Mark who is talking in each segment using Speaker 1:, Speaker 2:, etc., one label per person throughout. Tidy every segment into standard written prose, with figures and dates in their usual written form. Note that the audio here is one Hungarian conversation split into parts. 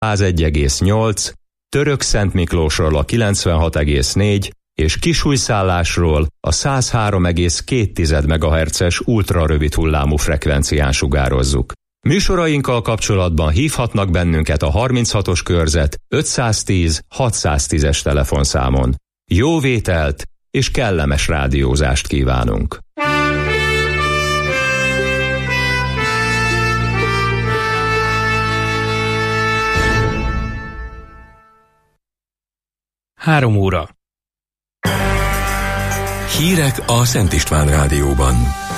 Speaker 1: 101,8, Törökszentmiklósról a 96,4 és Kisújszállásról a 103,2 MHz-es ultrarövid hullámú frekvencián sugározzuk. Műsorainkkal kapcsolatban hívhatnak bennünket a 36-os körzet 510 610-es telefonszámon. Jó vételt és kellemes rádiózást kívánunk!
Speaker 2: Három óra.
Speaker 3: Hírek a Szent István Rádióban.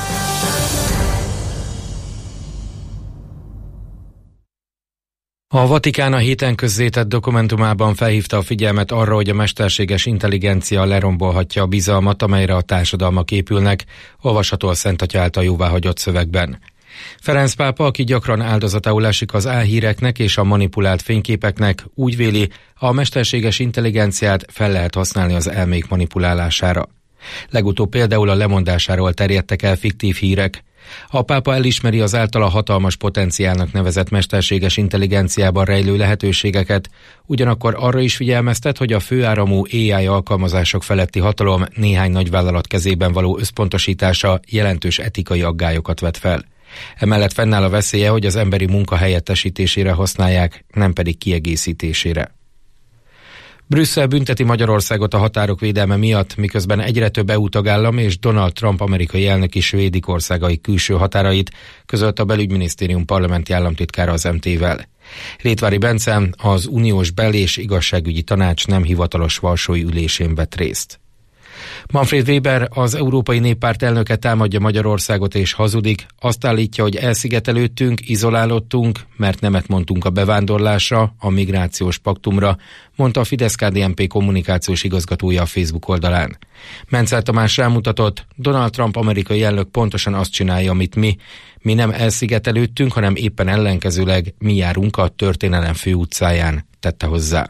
Speaker 2: A Vatikán a héten közzétett dokumentumában felhívta a figyelmet arra, hogy a mesterséges intelligencia lerombolhatja a bizalmat, amelyre a társadalmak épülnek, olvasható a Szent Atya által jóváhagyott szövegben. Ferenc pápa, aki gyakran áldozatául esik az álhíreknek és a manipulált fényképeknek, úgy véli, a mesterséges intelligenciát fel lehet használni az elmék manipulálására. Legutóbb például a lemondásáról terjedtek el fiktív hírek. A pápa elismeri az általa hatalmas potenciálnak nevezett mesterséges intelligenciában rejlő lehetőségeket, ugyanakkor arra is figyelmeztet, hogy a főáramú AI alkalmazások feletti hatalom néhány nagyvállalat kezében való összpontosítása jelentős etikai aggályokat vet fel. Emellett fennáll a veszélye, hogy az emberi munka helyettesítésére használják, nem pedig kiegészítésére. Brüsszel bünteti Magyarországot a határok védelme miatt, miközben egyre több EU tagállam és Donald Trump amerikai elnök is védik országai külső határait, közölte a belügyminisztérium parlamenti államtitkára az MT-vel. Rétvári Bence az uniós bel- és igazságügyi tanács nem hivatalos varsói ülésén vett részt. Manfred Weber, az Európai Néppárt elnöke támadja Magyarországot és hazudik, azt állítja, hogy elszigetelődtünk, izolálódtunk, mert nemet mondtunk a bevándorlásra, a migrációs paktumra, mondta a Fidesz-KDNP kommunikációs igazgatója a Facebook oldalán. Mencel Tamás rámutatott, Donald Trump amerikai elnök pontosan azt csinálja, amit mi. Mi nem elszigetelődtünk, hanem éppen ellenkezőleg mi járunk a történelem főutcáján, tette hozzá.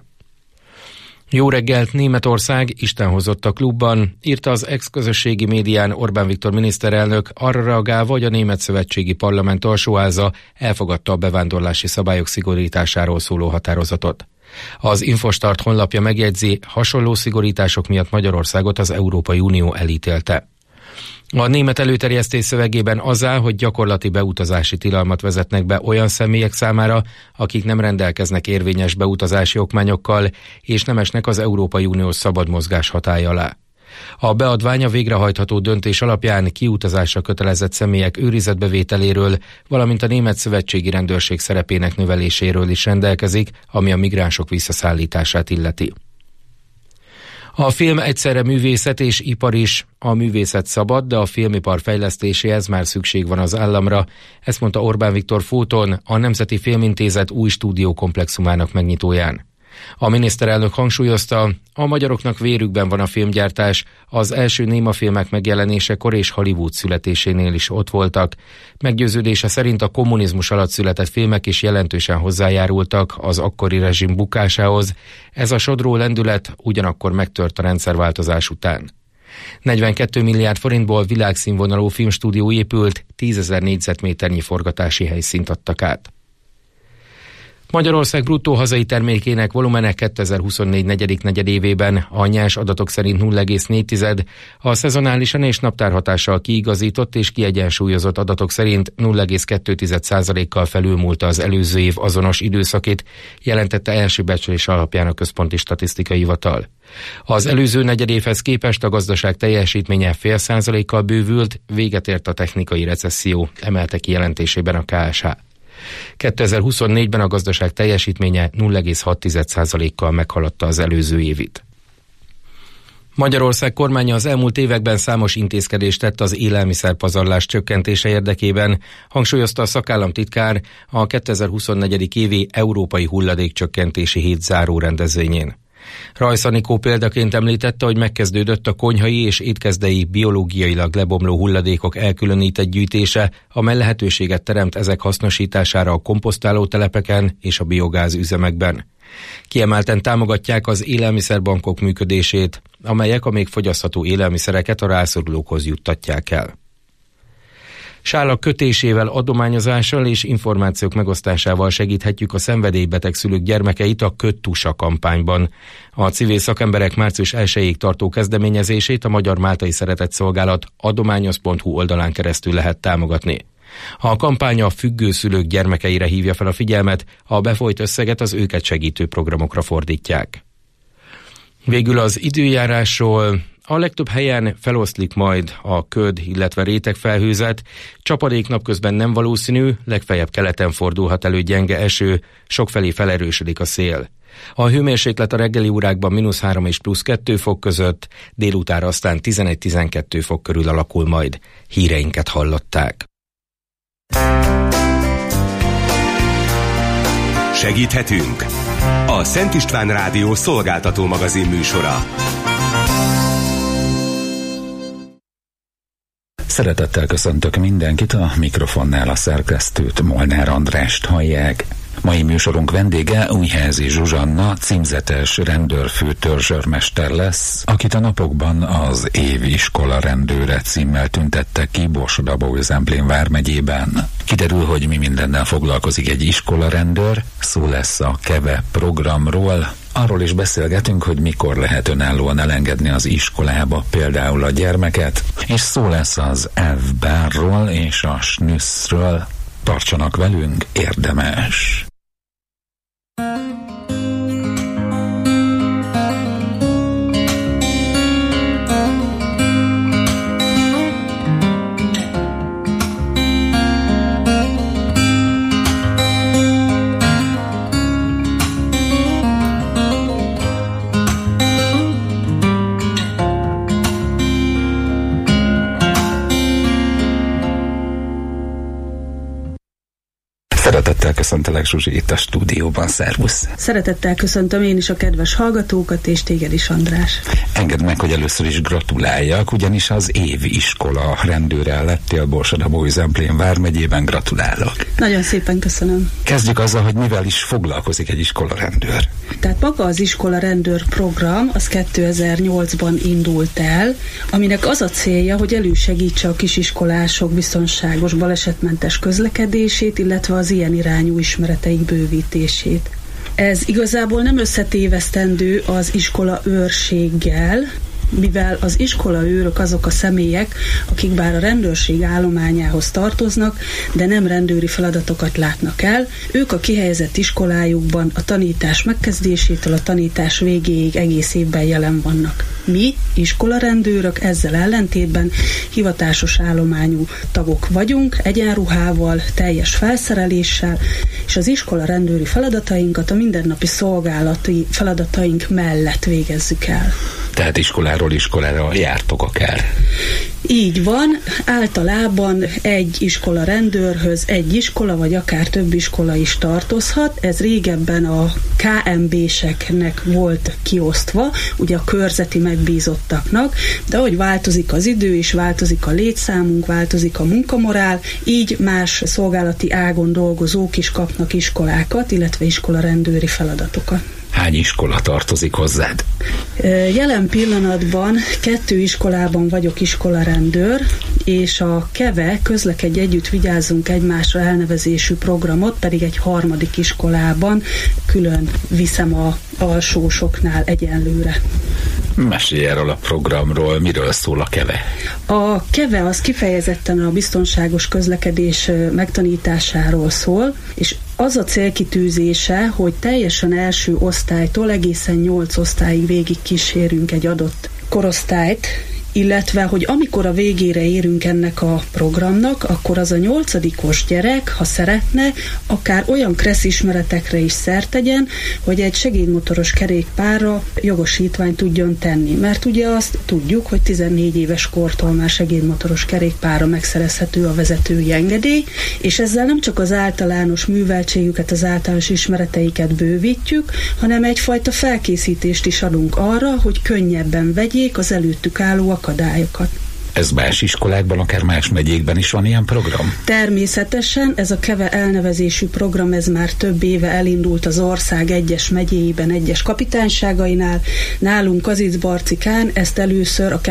Speaker 2: Jó reggelt, Németország Isten hozott a klubban, írta az ex-közösségi médián Orbán Viktor miniszterelnök, arra reagálva, hogy a Német Szövetségi Parlament alsóháza elfogadta a bevándorlási szabályok szigorításáról szóló határozatot. Az Infostart honlapja megjegyzi, hasonló szigorítások miatt Magyarországot az Európai Unió elítélte. A német előterjesztés szövegében az áll, hogy gyakorlati beutazási tilalmat vezetnek be olyan személyek számára, akik nem rendelkeznek érvényes beutazási okmányokkal, és nem esnek az Európai Uniós szabad mozgás hatálya alá. A beadvány a végrehajtható döntés alapján kiutazásra kötelezett személyek őrizetbevételéről, valamint a német szövetségi rendőrség szerepének növeléséről is rendelkezik, ami a migránsok visszaszállítását illeti. A film egyszerre művészet és ipar is. A művészet szabad, de a filmipar fejlesztéséhez már szükség van az államra. Ezt mondta Orbán Viktor Fóton, a Nemzeti Filmintézet új stúdiókomplexumának megnyitóján. A miniszterelnök hangsúlyozta, a magyaroknak vérükben van a filmgyártás, az első némafilmek megjelenésekor és Hollywood születésénél is ott voltak. Meggyőződése szerint a kommunizmus alatt született filmek is jelentősen hozzájárultak az akkori rezsim bukásához. Ez a sodró lendület ugyanakkor megtört a rendszerváltozás után. 42 milliárd forintból világszínvonalú filmstúdió épült, 10 000 négyzetméternyi forgatási helyszínt adtak át. Magyarország bruttó hazai termékének volumene 2024 negyedik negyedévében a nyers adatok szerint 0,4, a szezonálisan és naptárhatással kiigazított és kiegyensúlyozott adatok szerint 0,2%-kal felülmúlta az előző év azonos időszakét, jelentette első becslés alapján a Központi Statisztikai Hivatal. Az előző negyedévhez képest a gazdaság teljesítménye 0,5%-kal bővült, véget ért a technikai recesszió, emelte ki jelentésében a KSH. 2024-ben a gazdaság teljesítménye 0,6%-kal meghaladta az előző évit. Magyarország kormánya az elmúlt években számos intézkedést tett az élelmiszerpazarlás csökkentése érdekében, hangsúlyozta a szakállamtitkár a 2024. évi Európai Hulladékcsökkentési Hét záró rendezvényén. Rajsz Anikó példaként említette, hogy megkezdődött a konyhai és étkezdei biológiailag lebomló hulladékok elkülönített gyűjtése, amely lehetőséget teremt ezek hasznosítására a komposztáló telepeken és a biogáz üzemekben. Kiemelten támogatják az élelmiszerbankok működését, amelyek a még fogyasztható élelmiszereket a rászorulókhoz juttatják el. Sála kötésével, adományozással és információk megosztásával segíthetjük a szenvedélybeteg szülők gyermekeit a Ködtusa kampányban. A civil szakemberek március 1-ig tartó kezdeményezését a Magyar Máltai Szeretetszolgálat adományoz.hu oldalán keresztül lehet támogatni. A kampány a függő szülők gyermekeire hívja fel a figyelmet, a befolyt összeget az őket segítő programokra fordítják. Végül az időjárásról: a legtöbb helyen feloszlik majd a köd, illetve rétegfelhőzet, csapadék napközben nem valószínű, legfeljebb keleten fordulhat elő gyenge eső, sokfelé felerősödik a szél. A hőmérséklet a reggeli órákban -3 és +2 fok között, délutánra aztán 11-12 fok körül alakul majd. Híreinket hallották.
Speaker 3: Segíthetünk! A Szent István Rádió szolgáltató magazin műsora.
Speaker 4: Szeretettel köszöntök mindenkit, a mikrofonnál a szerkesztőt, Molnár Andrást hallják. Mai műsorunk vendége Újházi Zsuzsanna, címzetes rendőrfőtörzsőrmester lesz, akit a napokban az év iskola rendőre címmel tüntettek ki Borsod-Abaúj-Zemplén vármegyében. Kiderül, hogy mi mindennel foglalkozik egy iskola rendőr, szó lesz a KEVE programról. Arról is beszélgetünk, hogy mikor lehet önállóan elengedni az iskolába például a gyermeket, és szó lesz az elfbárról és a snüsszről. Tartsanak velünk, érdemes! Szeretettel köszöntelek, Zsuzsi, itt a stúdióban. Szervusz!
Speaker 5: Szeretettel köszöntöm én is a kedves hallgatókat, és téged is, András.
Speaker 4: Engedd meg, hogy először is gratuláljak, ugyanis az év iskola rendőre lettél Borsod-Abaúj-Zemplén vármegyében. Gratulálok!
Speaker 5: Nagyon szépen köszönöm.
Speaker 4: Kezdjük azzal, hogy mivel is foglalkozik egy iskola rendőr.
Speaker 5: Tehát maga az iskola rendőr program az 2008-ban indult el, aminek az a célja, hogy elősegítse a kisiskolások biztonságos, balesetmentes közlekedését, illetve az ilyen irányú ismereteik bővítését. Ez igazából nem összetévesztendő az iskola őrséggel, mivel az iskolaőrök azok a személyek, akik bár a rendőrség állományához tartoznak, de nem rendőri feladatokat látnak el. Ők a kihelyezett iskolájukban a tanítás megkezdésétől a tanítás végéig egész évben jelen vannak. Mi, iskolarendőrök, ezzel ellentétben hivatásos állományú tagok vagyunk, egyenruhával, teljes felszereléssel, és az iskola rendőri feladatainkat a mindennapi szolgálati feladataink mellett végezzük el.
Speaker 4: Tehát iskoláról iskolára jártok akár?
Speaker 5: Így van, általában egy iskola rendőrhöz egy iskola, vagy akár több iskola is tartozhat. Ez régebben a KMB-seknek volt kiosztva, ugye a körzeti megbízottaknak, de ahogy változik az idő, és változik a létszámunk, változik a munkamorál, így más szolgálati ágon dolgozók is kapnak iskolákat, illetve iskola rendőri feladatokat.
Speaker 4: Hány iskola tartozik hozzád?
Speaker 5: Jelen pillanatban 2 iskolában vagyok iskolarendőr, és a KEVE, Közlekedj Együtt, Vigyázzunk Egymásra elnevezésű programot pedig egy 3. iskolában külön viszem a alsósoknál egyenlőre.
Speaker 4: Mesélj erről a programról, miről szól a KEVE?
Speaker 5: A KEVE az kifejezetten a biztonságos közlekedés megtanításáról szól, és az a célkitűzése, hogy teljesen első osztálytól egészen 8 osztályig végig kísérünk egy adott korosztályt, illetve, hogy amikor a végére érünk ennek a programnak, akkor az a 8-os gyerek, ha szeretne, akár olyan kressz ismeretekre is szert tegyen, hogy egy segédmotoros kerékpárra jogosítványt tudjon tenni. Mert ugye azt tudjuk, hogy 14 éves kortól már segédmotoros kerékpárra megszerezhető a vezetői engedély, és ezzel nem csak az általános műveltségüket, az általános ismereteiket bővítjük, hanem egyfajta felkészítést is adunk arra, hogy könnyebben vegyék az előttük álló akadályokat.
Speaker 4: Ez más iskolákban, akár más megyékben is van ilyen program?
Speaker 5: Természetesen, ez a KEVE elnevezésű program, ez már több éve elindult az ország egyes megyéiben, egyes kapitányságainál. Nálunk Kazincbarcikán ezt először a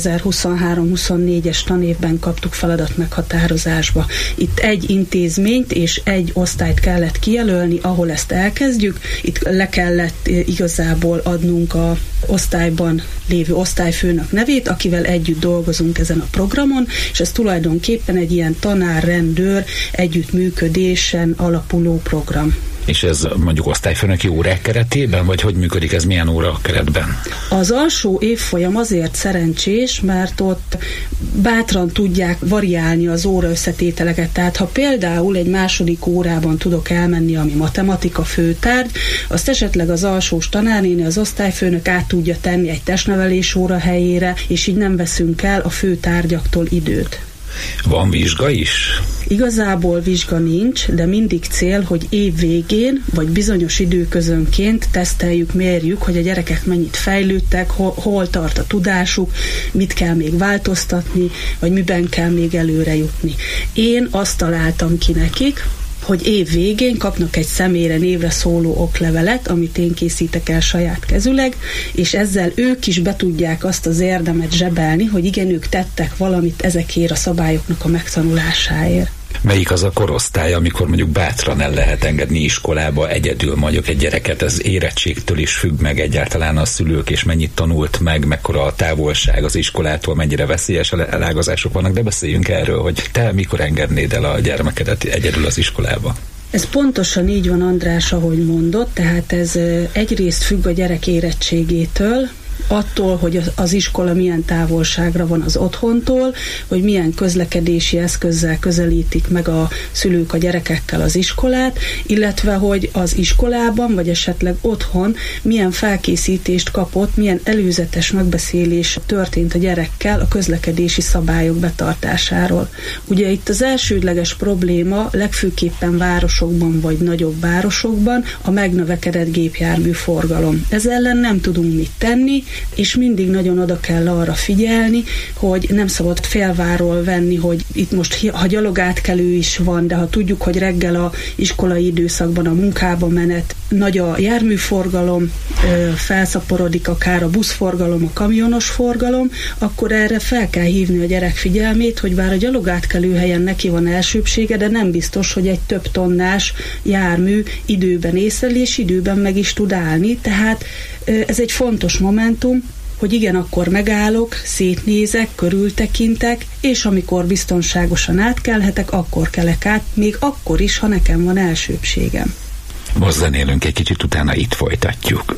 Speaker 5: 2023-24-es tanévben kaptuk feladat meghatározásba. Itt egy intézményt és egy osztályt kellett kijelölni, ahol ezt elkezdjük. Itt le kellett igazából adnunk a osztályban lévő osztályfőnök nevét, akivel együtt dolgozunk ezen a programon, és ez tulajdonképpen egy ilyen tanár-rendőr együttműködésen alapuló program.
Speaker 4: És ez mondjuk osztályfőnöki órák keretében, vagy hogy működik ez, milyen óra keretben?
Speaker 5: Az alsó évfolyam azért szerencsés, mert ott bátran tudják variálni az óra összetételeket. Tehát ha például egy második órában tudok elmenni, ami matematika főtárgy, azt esetleg az alsós tanárnéni, az osztályfőnök át tudja tenni egy testnevelés óra helyére, és így nem veszünk el a főtárgyaktól időt.
Speaker 4: Van vizsga is?
Speaker 5: Igazából vizsga nincs, de mindig cél, hogy év végén, vagy bizonyos időközönként teszteljük, mérjük, hogy a gyerekek mennyit fejlődtek, hol tart a tudásuk, mit kell még változtatni, vagy miben kell még előre jutni. Én azt találtam ki nekik, hogy év végén kapnak egy személyre, névre szóló oklevelet, amit én készítek el saját kezüleg, és ezzel ők is be tudják azt az érdemet zsebelni, hogy igen, ők tettek valamit ezekért a szabályoknak a megtanulásáért.
Speaker 4: Melyik az a korosztály, amikor mondjuk bátran el lehet engedni iskolába egyedül mondjuk egy gyereket? Ez érettségtől is függ meg egyáltalán a szülők, és mennyit tanult meg, mekkora a távolság az iskolától, mennyire veszélyes elágazások vannak, de beszéljünk erről, hogy te mikor engednéd el a gyermekedet egyedül az iskolába?
Speaker 5: Ez pontosan így van, András, ahogy mondott, tehát ez egyrészt függ a gyerek érettségétől, attól, hogy az iskola milyen távolságra van az otthontól, hogy milyen közlekedési eszközzel közelítik meg a szülők a gyerekekkel az iskolát, illetve hogy az iskolában, vagy esetleg otthon milyen felkészítést kapott, milyen előzetes megbeszélés történt a gyerekkel a közlekedési szabályok betartásáról. Ugye itt az elsődleges probléma legfőképpen városokban vagy nagyobb városokban a megnövekedett gépjármű forgalom. Ez ellen nem tudunk mit tenni, és mindig nagyon oda kell arra figyelni, hogy nem szabad félváról venni, hogy itt most ha gyalogátkelő is van, de ha tudjuk, hogy reggel a iskolai időszakban a munkába menet, nagy a járműforgalom, felszaporodik akár a buszforgalom, a kamionos forgalom, akkor erre fel kell hívni a gyerek figyelmét, hogy bár a gyalogátkelő helyen neki van elsőbsége, de nem biztos, hogy egy több tonnás jármű időben észleli, és időben meg is tud állni, tehát ez egy fontos momentum, hogy igen, akkor megállok, szétnézek, körültekintek, és amikor biztonságosan átkelhetek, akkor kelek át, még akkor is, ha nekem van elsőbségem.
Speaker 4: Most zenélünk egy kicsit, utána itt folytatjuk.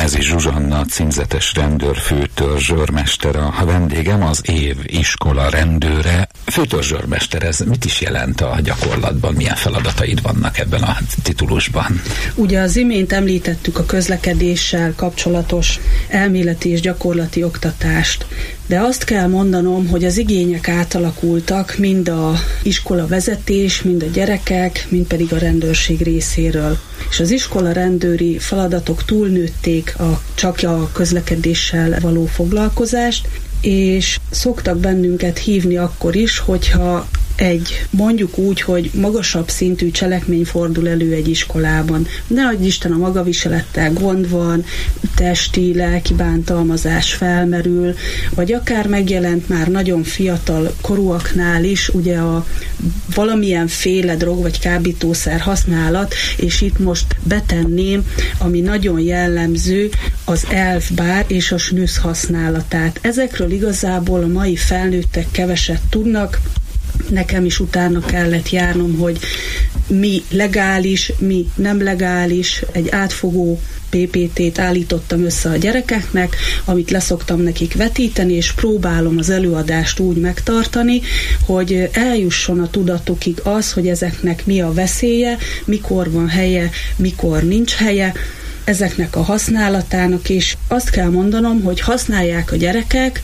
Speaker 4: Újházi Zsuzsanna, címzetes rendőrfőtörzsőrmester a vendégem, az év iskola rendőre. Főtörzsőrmester, ez mit is jelent a gyakorlatban? Milyen feladataid vannak ebben a titulusban?
Speaker 5: Ugye az imént említettük a közlekedéssel kapcsolatos elméleti és gyakorlati oktatást, de azt kell mondanom, hogy az igények átalakultak mind a iskola vezetés, mind a gyerekek, mind pedig a rendőrség részéről. És az iskola rendőri feladatok túlnőtték csak a közlekedéssel való foglalkozást, és szoktak bennünket hívni akkor is, hogyha mondjuk úgy, hogy magasabb szintű cselekmény fordul elő egy iskolában. Ne adj Isten, a magaviselettel gond van, testi, lelki bántalmazás felmerül, vagy akár megjelent már nagyon fiatal korúaknál is ugye a valamilyen féle drog vagy kábítószer használat, és itt most betenném, ami nagyon jellemző, az elfbár és a snüsz használatát. Ezekről igazából a mai felnőttek keveset tudnak. Nekem is utána kellett járnom, hogy mi legális, mi nem legális, egy átfogó PPT-t állítottam össze a gyerekeknek, amit leszoktam nekik vetíteni, és próbálom az előadást úgy megtartani, hogy eljusson a tudatukig az, hogy ezeknek mi a veszélye, mikor van helye, mikor nincs helye, ezeknek a használatának is. Azt kell mondanom, hogy használják a gyerekek,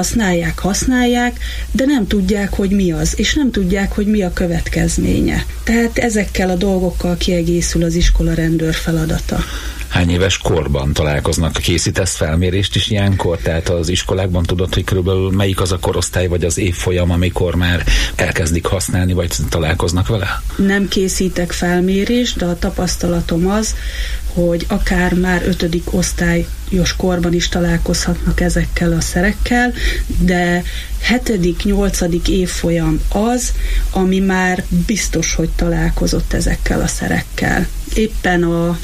Speaker 5: használják, de nem tudják, hogy mi az, és nem tudják, hogy mi a következménye. Tehát ezekkel a dolgokkal kiegészül az iskola rendőr feladata.
Speaker 4: Hány éves korban találkoznak? Készítesz felmérést is ilyenkor? Tehát az iskolákban tudod, hogy körülbelül melyik az a korosztály, vagy az évfolyam, amikor már elkezdik használni, vagy találkoznak vele?
Speaker 5: Nem készítek felmérést, de a tapasztalatom az, hogy akár már 5. osztályos korban is találkozhatnak ezekkel a szerekkel, de 7., 8. évfolyam az, ami már biztos, hogy találkozott ezekkel a szerekkel. Éppen a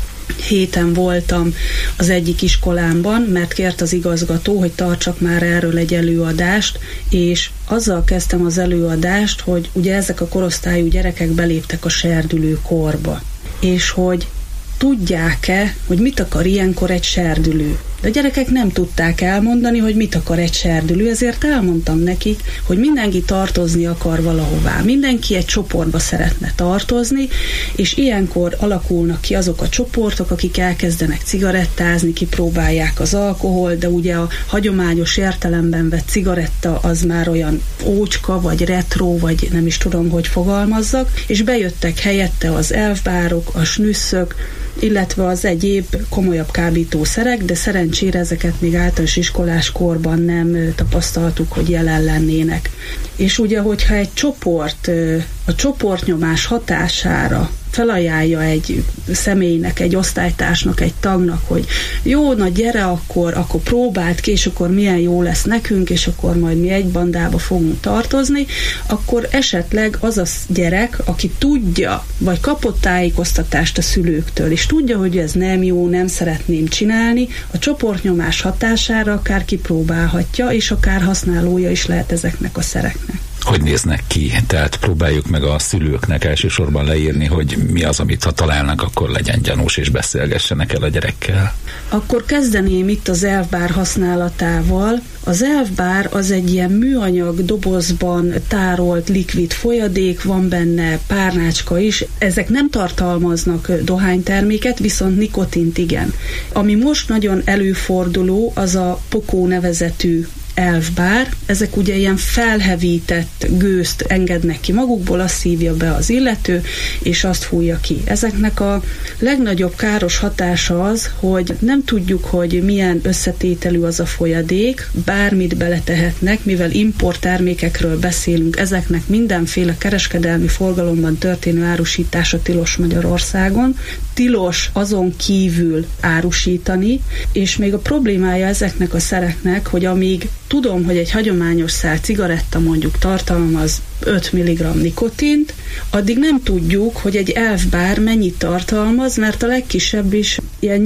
Speaker 5: héten voltam az egyik iskolámban, mert kért az igazgató, hogy tartsak már erről egy előadást, és azzal kezdtem az előadást, hogy ugye ezek a korosztályú gyerekek beléptek a serdülő korba, és hogy tudják-e, hogy mit akar ilyenkor egy serdülő. De a gyerekek nem tudták elmondani, hogy mit akar egy serdülő, ezért elmondtam nekik, hogy mindenki tartozni akar valahová. Mindenki egy csoportba szeretne tartozni, és ilyenkor alakulnak ki azok a csoportok, akik elkezdenek cigarettázni, kipróbálják az alkohol, de ugye a hagyományos értelemben vett cigaretta az már olyan ócska, vagy retro, vagy nem is tudom, hogy fogalmazzak, és bejöttek helyette az elfbárok, a snüsszök, illetve az egyéb komolyabb kábítószerek, de szerencsére ezeket még általános iskolás korban nem tapasztaltuk, hogy jelen lennének. És ugye, hogyha egy csoport a csoportnyomás hatására felajánlja egy személynek, egy osztálytársnak, egy tagnak, hogy jó, na gyere, akkor próbáld ki, és akkor milyen jó lesz nekünk, és akkor majd mi egy bandába fogunk tartozni, akkor esetleg az a gyerek, aki tudja, vagy kapott tájékoztatást a szülőktől, és tudja, hogy ez nem jó, nem szeretném csinálni, a csoportnyomás hatására akár kipróbálhatja, és akár használója is lehet ezeknek a szereknek.
Speaker 4: Hogy néznek ki? Tehát próbáljuk meg a szülőknek elsősorban leírni, hogy mi az, amit ha találnak, akkor legyen gyanús, és beszélgessenek el a gyerekkel.
Speaker 5: Akkor kezdeném itt az elfbár használatával. Az elfbár az egy ilyen műanyag dobozban tárolt likvid folyadék, van benne párnácska is. Ezek nem tartalmaznak dohányterméket, viszont nikotint igen. Ami most nagyon előforduló, az a pokó nevezetű elfbár, ezek ugye ilyen felhevített gőzt engednek ki magukból, azt szívja be az illető, és azt fújja ki. Ezeknek a legnagyobb káros hatása az, hogy nem tudjuk, hogy milyen összetételű az a folyadék, bármit beletehetnek, mivel importtermékekről beszélünk, ezeknek mindenféle kereskedelmi forgalomban történő árusítása tilos Magyarországon. Tilos azon kívül árusítani, és még a problémája ezeknek a szereknek, hogy amíg tudom, hogy egy hagyományos szál cigaretta mondjuk tartalmaz 5 mg nikotint, addig nem tudjuk, hogy egy elfbár mennyit tartalmaz, mert a legkisebb is ilyen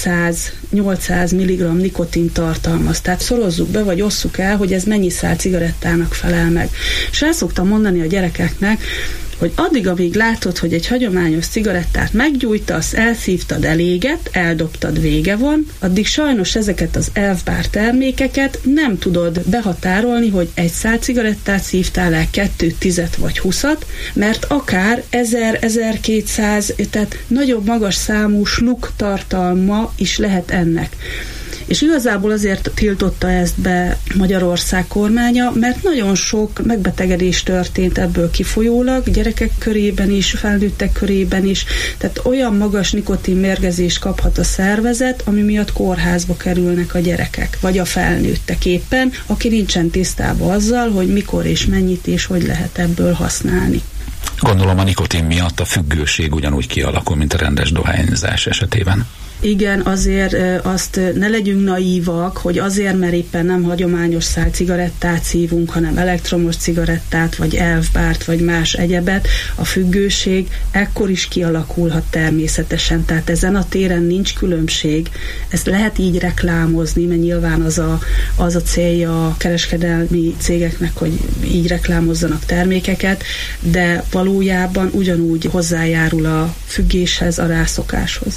Speaker 5: 800 mg nikotint tartalmaz. Tehát szorozzuk be, vagy osszuk el, hogy ez mennyi szál cigarettának felel meg. És el szoktam mondani a gyerekeknek, hogy addig, amíg látod, hogy egy hagyományos cigarettát meggyújtasz, elszívtad, eléget, eldobtad, vége van, addig sajnos ezeket az elfbár termékeket nem tudod behatárolni, hogy egy szál cigarettát szívtál el, 2, 10 vagy 20-at, mert akár 1000-1200, tehát nagyobb magas számú sluk tartalma is lehet ennek. És igazából azért tiltotta ezt be Magyarország kormánya, mert nagyon sok megbetegedés történt ebből kifolyólag, gyerekek körében is, felnőttek körében is, tehát olyan magas nikotinmérgezést kaphat a szervezet, ami miatt kórházba kerülnek a gyerekek, vagy a felnőttek éppen, aki nincsen tisztában azzal, hogy mikor és mennyit és hogy lehet ebből használni.
Speaker 4: Gondolom a nikotin miatt a függőség ugyanúgy kialakul, mint a rendes dohányzás esetében.
Speaker 5: Igen, azért azt ne legyünk naívak, hogy azért, mert éppen nem hagyományos szál cigarettát szívunk, hanem elektromos cigarettát, vagy elfbárt, vagy más egyebet, a függőség ekkor is kialakulhat természetesen. Tehát ezen a téren nincs különbség. Ezt lehet így reklámozni, mert nyilván az a célja a kereskedelmi cégeknek, hogy így reklámozzanak termékeket, de valójában ugyanúgy hozzájárul a függéshez, a rászokáshoz.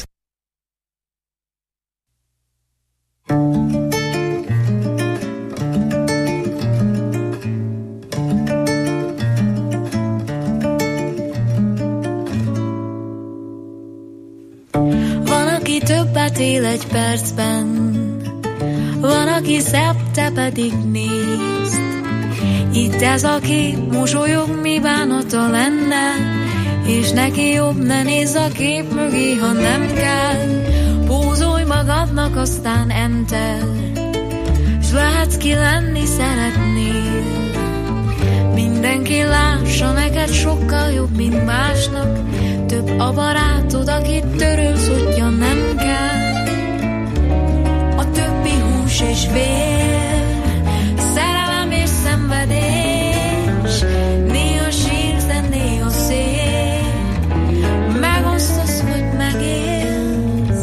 Speaker 6: Van, aki többet él egy percben, van, aki szebb, te pedig nézd. Itt ez a kép, mosolyog, mi bánata lenne, és neki jobb, ne nézz a kép mögé, ha nem kell. Pózolj magadnak, aztán enter, s lehetsz ki lenni szeretnél. Mindenki lássa, neked sokkal jobb, mint másnak. Több a barátod, akit törölsz, hogyha nem kell. A többi hús és vér, szerelem és szenvedés, néha sírsz, de néha szép, megosztasz, vagy megélsz.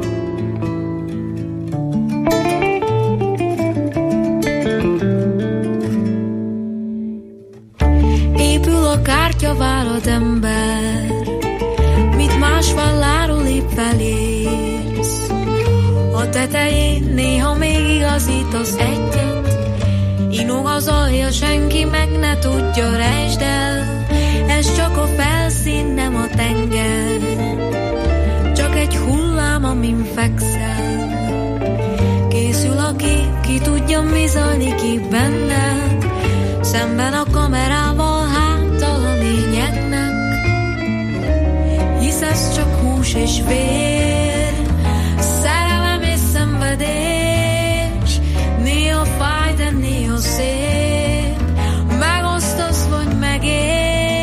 Speaker 6: Épül a kártya, várod ember, mit más valláról épp felérsz. A tetején néha még igazítasz egyet, inog az alja, senki meg ne tudja, rejtsd el. Ez csak a felszín, nem a tenger, csak egy hullám, amin fekszel. Készül a kép, ki tudja, mi zajlik ki benned, szemben a kamerával, háttal a lényegnek. Hisz ez csak hús és vér, szerelem és szenvedés, néha fáj, de néha szép, megosztasz, vagy megélsz.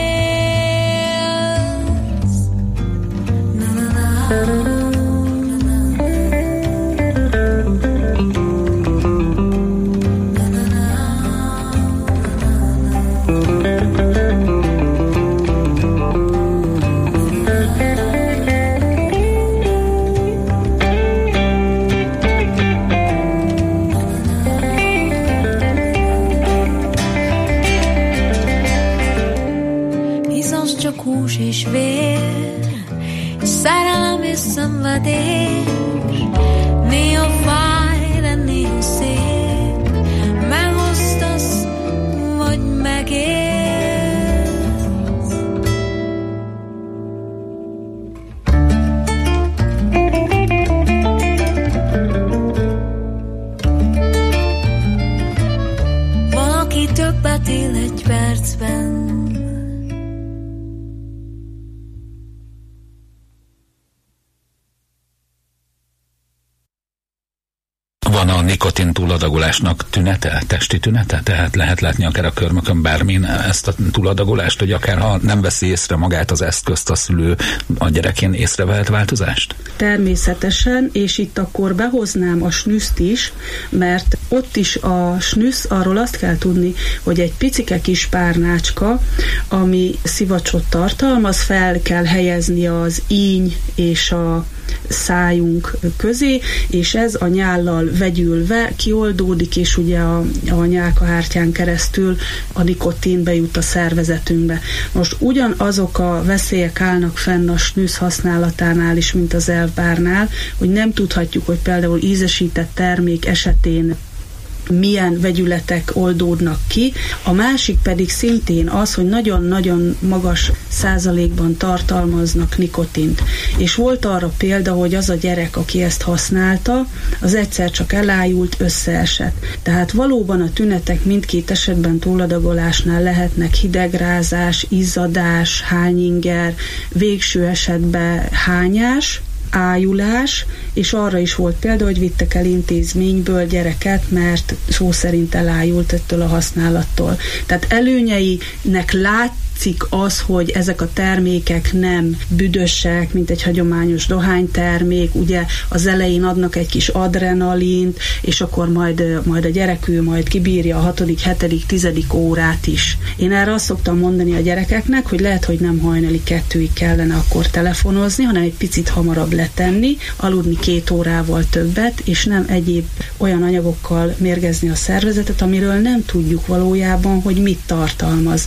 Speaker 6: Na-na-na. Hús és vér, szerelem és szenvedés, néha fáj, de néha szép, megosztasz, vagy megélsz. Valaki többet él egy percben,
Speaker 4: van a nikotin túladagolásnak tünete, testi tünete? Tehát lehet látni akár a körmökön bármin ezt a túladagolást, hogy akár ha nem veszi észre magát az eszközt a szülő, a gyerekén észrevehet változást?
Speaker 5: Természetesen, és itt akkor behoznám a snüszt is, mert ott is a snüsz, arról azt kell tudni, hogy egy picike kis párnácska, ami szivacsot tartalmaz, fel kell helyezni az íny és a szájunk közé, és ez a nyállal vegyül éve kioldódik, és ugye a nyálkahártyán keresztül a nikotin bejut a szervezetünkbe. Most ugyanazok a veszélyek állnak fenn a snus használatánál is, mint az elfbárnál, hogy nem tudhatjuk, hogy például ízesített termék esetén milyen vegyületek oldódnak ki. A másik pedig szintén az, hogy nagyon-nagyon magas százalékban tartalmaznak nikotint. És volt arra példa, hogy az a gyerek, aki ezt használta, az egyszer csak elájult, összeesett. Tehát valóban a tünetek mindkét esetben túladagolásnál lehetnek hidegrázás, izzadás, hányinger, végső esetben hányás, ájulás, és arra is volt példa, hogy vittek el intézményből gyereket, mert szó szerint elájult ettől a használattól. Tehát előnyeinek látszik az, hogy ezek a termékek nem büdösek, mint egy hagyományos dohánytermék, ugye az elején adnak egy kis adrenalint, és akkor majd a gyerek majd kibírja a 6., 7., 10. órát is. Én erre azt szoktam mondani a gyerekeknek, hogy lehet, hogy nem hajnali 2-ig kellene akkor telefonozni, hanem egy picit hamarabb letenni, aludni 2 órával többet, és nem egyéb olyan anyagokkal mérgezni a szervezetet, amiről nem tudjuk valójában, hogy mit tartalmaz.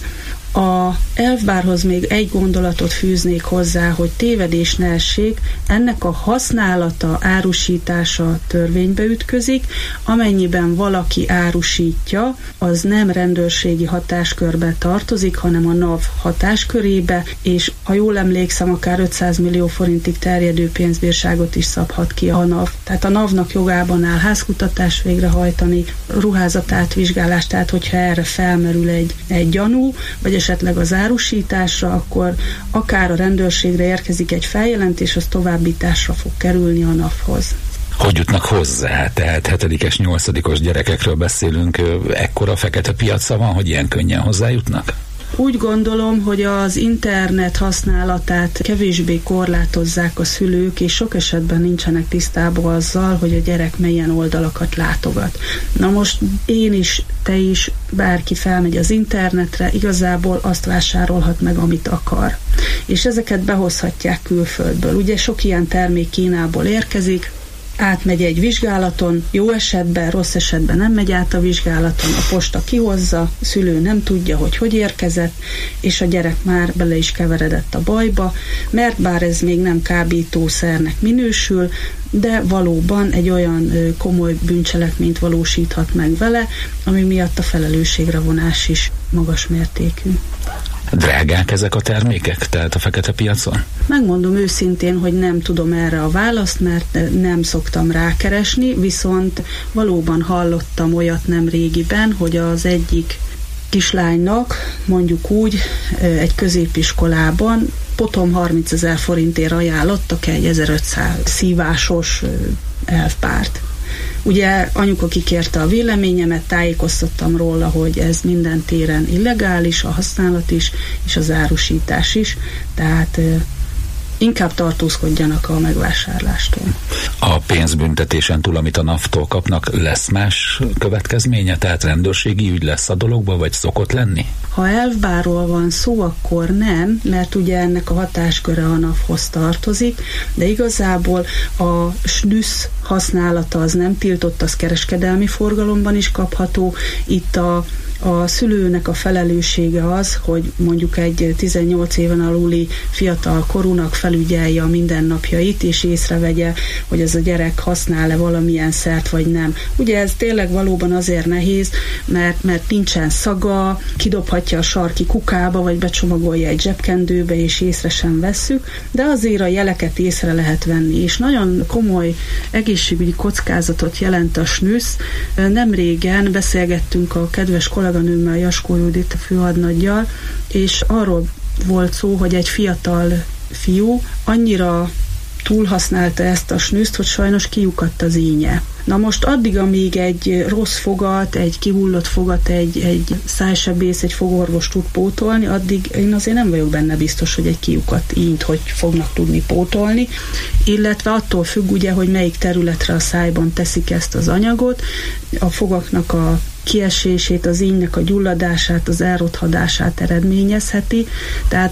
Speaker 5: A elfbárhoz még egy gondolatot fűznék hozzá, hogy tévedés ne essék, ennek a használata, árusítása törvénybe ütközik, amennyiben valaki árusítja, az nem rendőrségi hatáskörbe tartozik, hanem a NAV hatáskörébe, és ha jól emlékszem, akár 500 millió forintig terjedő pénzbírságot is szabhat ki a NAV. Tehát a NAV-nak jogában áll házkutatást végrehajtani, ruházatátvizsgálást, tehát hogyha erre felmerül egy gyanú, vagy esetleg az árusításra, akkor akár a rendőrségre érkezik egy feljelentés, az továbbításra fog kerülni a NAV-hoz.
Speaker 4: Hogy jutnak hozzá? Tehát 7-es, 8-os gyerekekről beszélünk, ekkora fekete piaca van, hogy ilyen könnyen hozzájutnak?
Speaker 5: Úgy gondolom, hogy az internet használatát kevésbé korlátozzák a szülők, és sok esetben nincsenek tisztában azzal, hogy a gyerek milyen oldalakat látogat. Na most én is, te is, bárki felmegy az internetre, igazából azt vásárolhat meg, amit akar. És ezeket behozhatják külföldből. Ugye sok ilyen termék Kínából érkezik, átmegy egy vizsgálaton, jó esetben, rossz esetben nem megy át a vizsgálaton, a posta kihozza, a szülő nem tudja, hogy érkezett, és a gyerek már bele is keveredett a bajba, mert bár ez még nem kábítószernek minősül, de valóban egy olyan komoly bűncselekményt valósíthat meg vele, ami miatt a felelősségre vonás is magas mértékű.
Speaker 4: Drágák ezek a termékek, tehát a fekete piacon?
Speaker 5: Megmondom őszintén, hogy nem tudom erre a választ, mert nem szoktam rákeresni, viszont valóban hallottam olyat nem régiben, hogy az egyik kislánynak, mondjuk úgy, egy középiskolában potom 30 000 forintért ajánlottak egy 1500 szívásos elfbárt. Ugye anyuka kikérte a véleményemet, tájékoztattam róla, hogy ez minden téren illegális, a használat is, és az árusítás is, tehát inkább tartózkodjanak a megvásárlástól.
Speaker 4: A pénzbüntetésen túl, amit a NAV-tól kapnak, lesz más következménye? Tehát rendőrségi ügy lesz a dologban, vagy szokott lenni?
Speaker 5: Ha elfbárról van szó, akkor nem, mert ugye ennek a hatásköre a NAV-hoz tartozik, de igazából a snus használata az nem tiltott, az kereskedelmi forgalomban is kapható. Itt a szülőnek a felelőssége az, hogy mondjuk egy 18 éven aluli fiatal korúnak felügyelje a mindennapjait, és észrevegye, hogy ez a gyerek használ-e valamilyen szert, vagy nem. Ugye ez tényleg valóban azért nehéz, mert nincsen szaga, kidobhatja a sarki kukába, vagy becsomagolja egy zsebkendőbe, és észre sem vesszük, de azért a jeleket észre lehet venni, és nagyon komoly egészségügyi kockázatot jelent a snus. Nem régen beszélgettünk a kedves kolléganőmmel, Jaskó Judit, a főhadnaggyal, és arról volt szó, hogy egy fiatal fiú annyira túlhasználta ezt a snuszt, hogy sajnos kiukadt az ínye. Na most addig, amíg egy rossz fogat, egy kihullott fogat, egy szájsebész, egy fogorvos tud pótolni, addig én azért nem vagyok benne biztos, hogy egy kiukadt ínyt hogy fognak tudni pótolni, illetve attól függ ugye, hogy melyik területre a szájban teszik ezt az anyagot, a fogaknak a kiesését, az ínynek a gyulladását, az elrothadását eredményezheti, tehát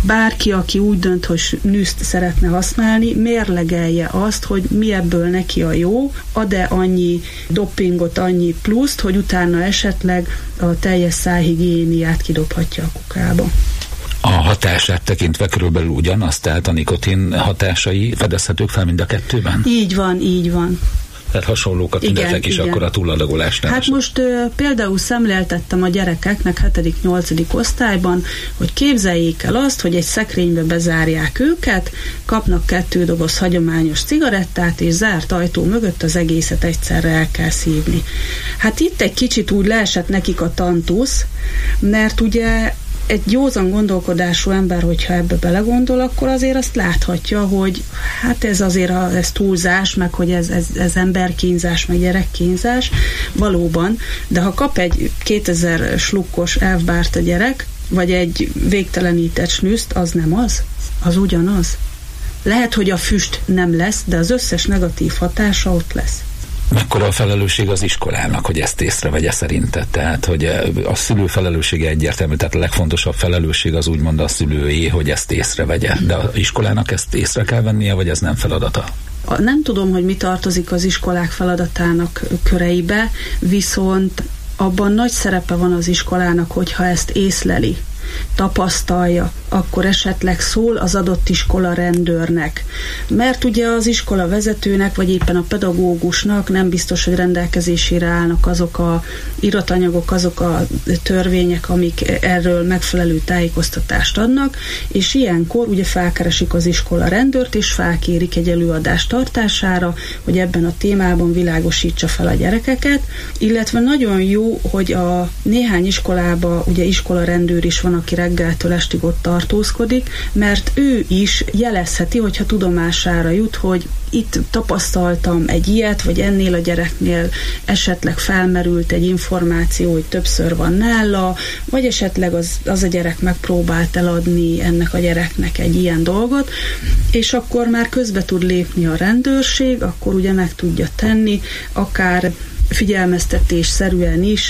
Speaker 5: bárki, aki úgy dönt, hogy snuszt szeretne használni, mérlegelje azt, hogy mi ebből neki a jó, ad-e annyi dopingot, annyi pluszt, hogy utána esetleg a teljes szájhigiéniát kidobhatja a kukába.
Speaker 4: A hatását tekintve körülbelül ugyanaz, tehát a nikotin hatásai fedezhetők fel mind a kettőben?
Speaker 5: Így van, így van.
Speaker 4: Tehát hasonlókat tüntetnek is akkor a túladagolásnál.
Speaker 5: Hát most például szemléltettem a gyerekeknek 7.-8. osztályban, hogy képzeljék el azt, hogy egy szekrénybe bezárják őket, kapnak 2 doboz hagyományos cigarettát, és zárt ajtó mögött az egészet egyszerre el kell szívni. Hát itt egy kicsit úgy leesett nekik a tantusz, mert ugye egy józan gondolkodású ember, hogyha ebbe belegondol, akkor azért azt láthatja, hogy hát ez azért ez túlzás, meg hogy ez emberkínzás, meg gyerekkínzás, valóban, de ha kap egy 2000 slukkos elfbárt a gyerek, vagy egy végtelenített snuszt, az nem az? Az ugyanaz? Lehet, hogy a füst nem lesz, de az összes negatív hatása ott lesz.
Speaker 4: Mekkora a felelősség az iskolának, hogy ezt észrevegye szerinted? Tehát, hogy a szülő felelőssége egyértelmű, tehát a legfontosabb felelősség az úgymond a szülőé, hogy ezt észrevegye. De az iskolának ezt észre kell vennie, vagy ez nem feladata?
Speaker 5: Nem tudom, hogy mi tartozik az iskolák feladatának köreibe, viszont abban nagy szerepe van az iskolának, hogyha ezt észleli, tapasztalja, akkor esetleg szól az adott iskola rendőrnek. Mert ugye az iskola vezetőnek, vagy éppen a pedagógusnak nem biztos, hogy rendelkezésére állnak azok a iratanyagok, azok a törvények, amik erről megfelelő tájékoztatást adnak, és ilyenkor ugye felkeresik az iskola rendőrt, és felkérik egy előadás tartására, hogy ebben a témában világosítsa fel a gyerekeket, illetve nagyon jó, hogy a néhány iskolában ugye iskola rendőr is van, aki reggeltől estig ott tartózkodik, mert ő is jelezheti, hogyha tudomására jut, hogy itt tapasztaltam egy ilyet, vagy ennél a gyereknél esetleg felmerült egy információ, hogy többször van nála, vagy esetleg az a gyerek megpróbált eladni ennek a gyereknek egy ilyen dolgot, és akkor már közbe tud lépni a rendőrség, akkor ugye meg tudja tenni, akár figyelmeztetésszerűen is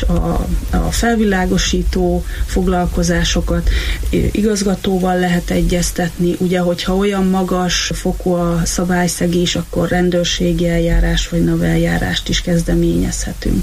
Speaker 5: a felvilágosító foglalkozásokat igazgatóval lehet egyeztetni. Ugye, hogyha olyan magas fokú a szabályszegés, akkor rendőrségi eljárás vagy NAV-eljárást is kezdeményezhetünk.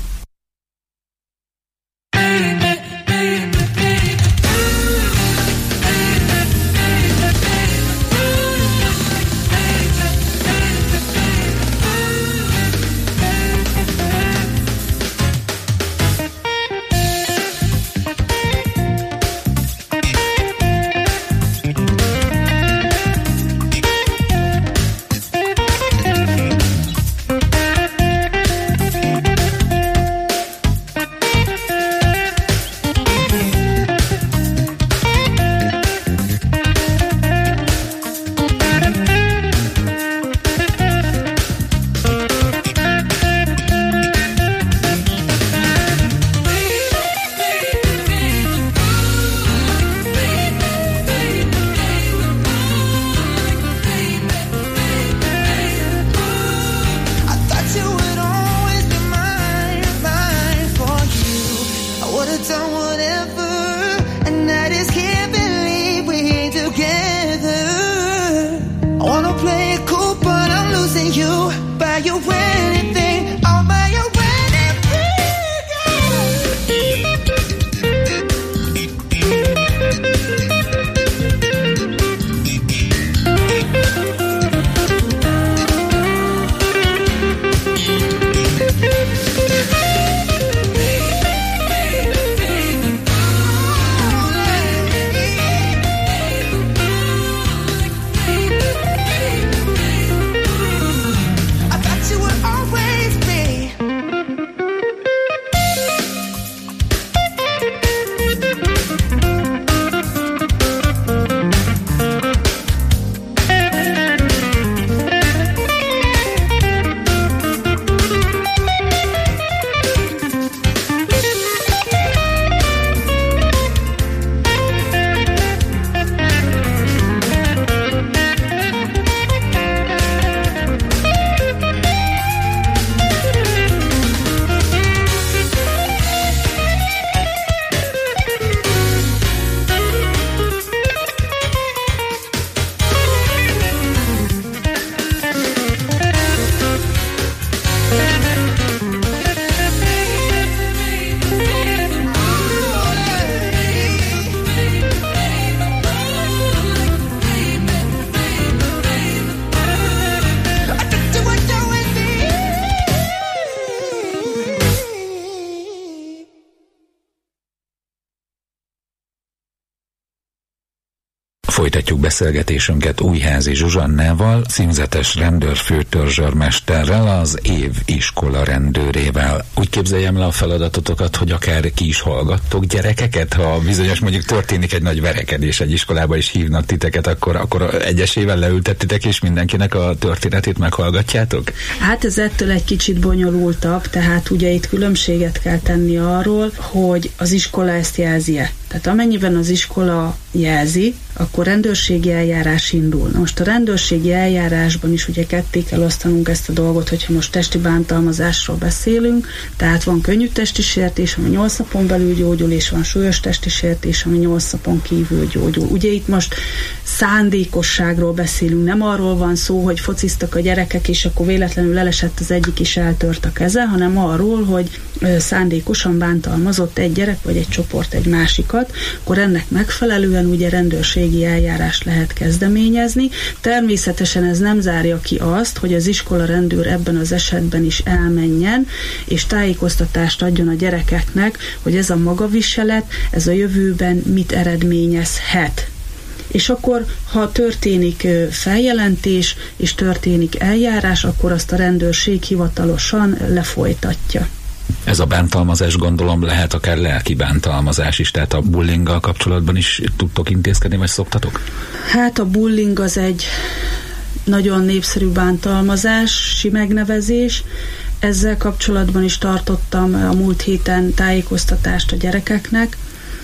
Speaker 4: Folytatjuk beszélgetésünket Újházi Zsuzsannával, címzetes rendőrfőtörzsörmesterrel, az év iskola rendőrével. Úgy képzeljem le a feladatotokat, hogy akár ki is hallgattok gyerekeket, ha bizonyos mondjuk történik egy nagy verekedés egy iskolába, és hívnak titeket, akkor egyesével leültettitek, és mindenkinek a történetét meghallgatjátok?
Speaker 5: Hát ez ettől egy kicsit bonyolultabb, tehát ugye itt különbséget kell tenni arról, hogy az iskola ezt jelzi-e. Tehát amennyiben az iskola jelzi, akkor rendőrségi eljárás indul. Most a rendőrségi eljárásban is ugye ketté kell osztanunk ezt a dolgot, hogyha most testi bántalmazásról beszélünk, tehát van könnyű testi sértés, ami 8 napon belül gyógyul, és van súlyos testi sértés, ami 8 napon kívül gyógyul. Ugye itt most szándékosságról beszélünk, nem arról van szó, hogy fociztak a gyerekek, és akkor véletlenül elesett az egyik, és eltört a keze, hanem arról, hogy szándékosan bántalmazott egy gyerek, vagy egy csoport egy másikat, akkor ennek megfelelően ugye rendőrségi eljárás lehet kezdeményezni. Természetesen ez nem zárja ki azt, hogy az iskola rendőr ebben az esetben is elmenjen, és tájékoztatást adjon a gyerekeknek, hogy ez a magaviselet, ez a jövőben mit eredményezhet. És akkor, ha történik feljelentés, és történik eljárás, akkor azt a rendőrség hivatalosan lefolytatja.
Speaker 4: Ez a bántalmazás, gondolom, lehet akár lelki bántalmazás is, tehát a bullinggal kapcsolatban is tudtok intézkedni, vagy szoktatok? Hát
Speaker 5: a bullying az egy nagyon népszerű bántalmazási megnevezés. Ezzel kapcsolatban is tartottam a múlt héten tájékoztatást a gyerekeknek,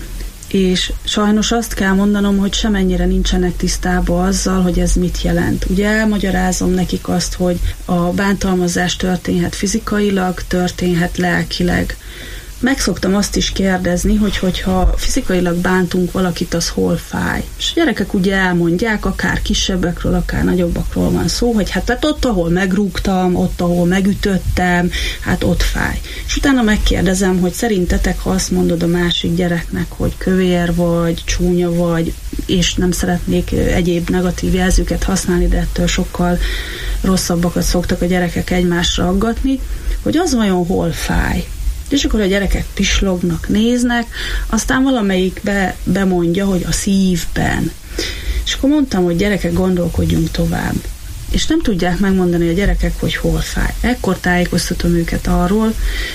Speaker 5: és sajnos azt kell mondanom, hogy semennyire nincsenek tisztában azzal, hogy ez mit jelent. Ugye elmagyarázom nekik azt, hogy a bántalmazás történhet fizikailag, történhet lelkileg. Meg szoktam azt is kérdezni, hogyha fizikailag bántunk valakit, az hol fáj. És a gyerekek ugye elmondják, akár kisebbekről, akár nagyobbakról van szó, hogy hát ott, ahol megrúgtam, ott, ahol megütöttem, hát ott fáj. És utána megkérdezem, hogy szerintetek, ha azt mondod a másik gyereknek, hogy kövér vagy, csúnya vagy, és nem szeretnék egyéb negatív jelzőket használni, de ettől sokkal rosszabbakat szoktak a gyerekek egymásra aggatni, hogy az vajon hol fáj. És akkor a gyerekek pislognak, néznek, aztán valamelyik bemondja, hogy a szívben. És akkor mondtam, hogy gyerekek, gondolkodjunk tovább. És nem tudják megmondani a gyerekek, hogy hol fáj. Ekkor tájékoztatom őket arról,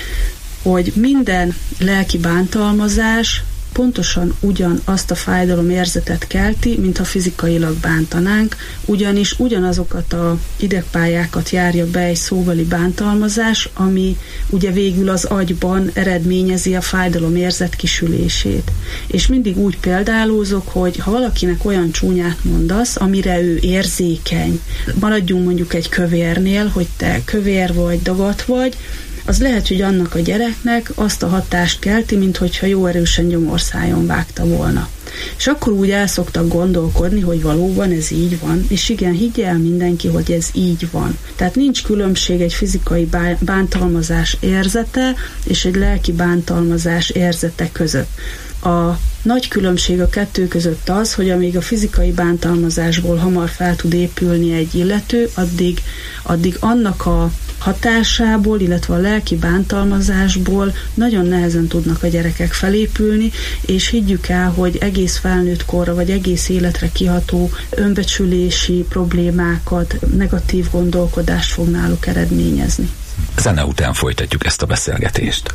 Speaker 5: hogy minden lelki bántalmazás pontosan ugyanazt a fájdalomérzetet kelti, mintha fizikailag bántanánk, ugyanis ugyanazokat a idegpályákat járja be egy szóbeli bántalmazás, ami ugye végül az agyban eredményezi a fájdalomérzet kisülését. És mindig úgy példálózok, hogy ha valakinek olyan csúnyát mondasz, amire ő érzékeny, maradjunk mondjuk egy kövérnél, hogy te kövér vagy, dagat vagy, az lehet, hogy annak a gyereknek azt a hatást kelti, mint hogyha jó erősen gyomorszájon vágta volna. És akkor úgy el szoktak gondolkodni, hogy valóban ez így van, és igen, higgye el mindenki, hogy ez így van. Tehát nincs különbség egy fizikai bántalmazás érzete és egy lelki bántalmazás érzete között. A nagy különbség a kettő között az, hogy amíg a fizikai bántalmazásból hamar fel tud épülni egy illető, addig annak a hatásából, illetve a lelki bántalmazásból nagyon nehezen tudnak a gyerekek felépülni, és higgyük el, hogy egész felnőtt korra, vagy egész életre kiható önbecsülési problémákat, negatív gondolkodást fog náluk eredményezni.
Speaker 4: Zene után folytatjuk ezt a beszélgetést.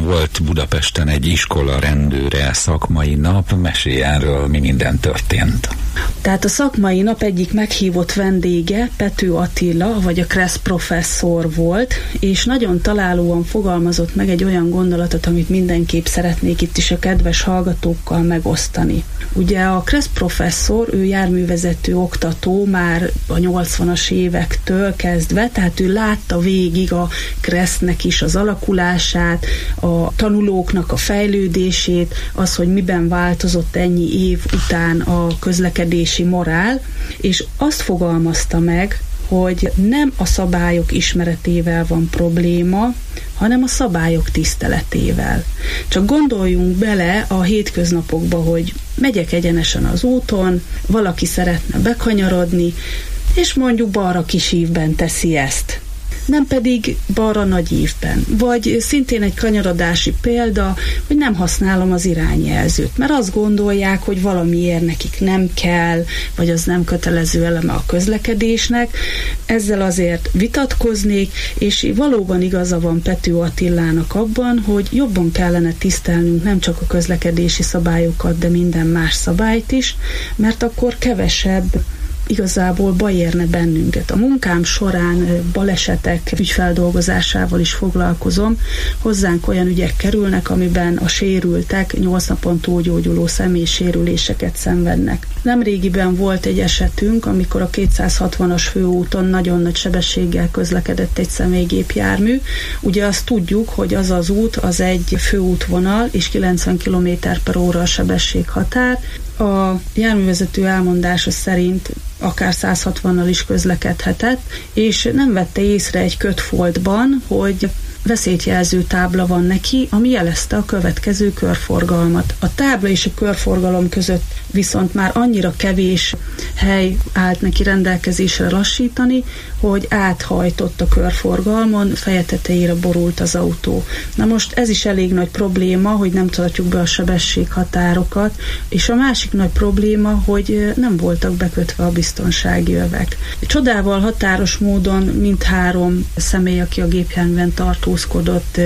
Speaker 4: volt Budapesten egy iskola rendőre szakmai nap, mesélj erről, mi minden történt.
Speaker 5: Tehát a szakmai nap egyik meghívott vendége Pető Attila, vagy a Kressz professzor volt, és nagyon találóan fogalmazott meg egy olyan gondolatot, amit mindenképp szeretnék itt is a kedves hallgatókkal megosztani. Ugye a Kressz professzor, ő járművezető oktató már a 80-as évektől kezdve, tehát ő látta végig a Kressznek is az alakulását, a tanulóknak a fejlődését, az, hogy miben változott ennyi év után a közlekedési morál, és azt fogalmazta meg, hogy nem a szabályok ismeretével van probléma, hanem a szabályok tiszteletével. Csak gondoljunk bele a hétköznapokba, hogy megyek egyenesen az úton, valaki szeretne bekanyarodni, és mondjuk balra kis ívben teszi ezt. Nem pedig balra nagy ívben. Vagy szintén egy kanyarodási példa, hogy nem használom az irányjelzőt, mert azt gondolják, hogy valamiért nekik nem kell, vagy az nem kötelező eleme a közlekedésnek. Ezzel azért vitatkoznék, és valóban igaza van Pető Attilának abban, hogy jobban kellene tisztelnünk nem csak a közlekedési szabályokat, de minden más szabályt is, mert akkor kevesebb igazából baj érne bennünket. A munkám során balesetek ügyfeldolgozásával is foglalkozom. Hozzánk olyan ügyek kerülnek, amiben a sérültek 8 napon túlgyógyuló személysérüléseket szenvednek. Nemrégiben volt egy esetünk, amikor a 260-as főúton nagyon nagy sebességgel közlekedett egy személygépjármű. Ugye azt tudjuk, hogy az az út, az egy főútvonal, és 90 km/h a sebességhatár. A járművezető elmondása szerint akár 160-nal is közlekedhetett, és nem vette észre egy kötfoltban, hogy veszélyjelző tábla van neki, ami jelezte a következő körforgalmat. A tábla és a körforgalom között viszont már annyira kevés hely állt neki rendelkezésre lassítani, hogy áthajtott a körforgalmon, feje tetejére borult az autó. Na most ez is elég nagy probléma, hogy nem tartjuk be a sebességhatárokat, és a másik nagy probléma, hogy nem voltak bekötve a biztonsági övek. Csodával határos módon mindhárom személy, aki a gépjárműven tartózkodott,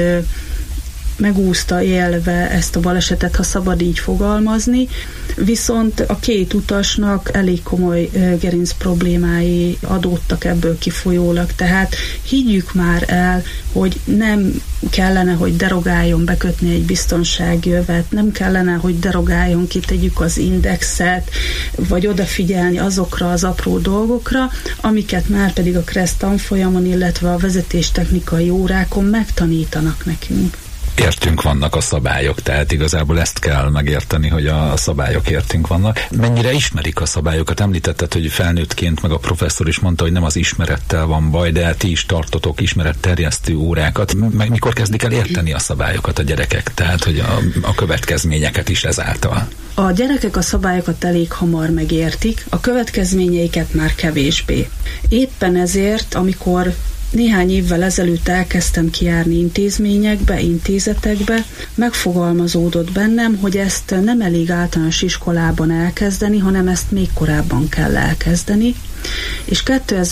Speaker 5: megúszta élve ezt a balesetet, ha szabad így fogalmazni, viszont a két utasnak elég komoly gerinc problémái adódtak ebből kifolyólag, tehát higgyük már el, hogy nem kellene, hogy derogáljon bekötni egy biztonsági övet, nem kellene, hogy derogáljon, kitegyük az indexet, vagy odafigyelni azokra az apró dolgokra, amiket már pedig a Kressz tanfolyamon, illetve a vezetéstechnikai órákon megtanítanak nekünk.
Speaker 4: Értünk vannak a szabályok, tehát igazából ezt kell megérteni, hogy a szabályok értünk vannak. Mennyire ismerik a szabályokat? Említetted, hogy felnőttként, meg a professzor is mondta, hogy nem az ismerettel van baj, de ti is tartotok ismeretterjesztő órákat. Meg mikor kezdik el érteni a szabályokat a gyerekek? Tehát, hogy a következményeket is ezáltal.
Speaker 5: A gyerekek a szabályokat elég hamar megértik, a következményeiket már kevésbé. Éppen ezért, amikor néhány évvel ezelőtt elkezdtem kijárni intézményekbe, intézetekbe, megfogalmazódott bennem, hogy ezt nem elég általános iskolában elkezdeni, hanem ezt még korábban kell elkezdeni, és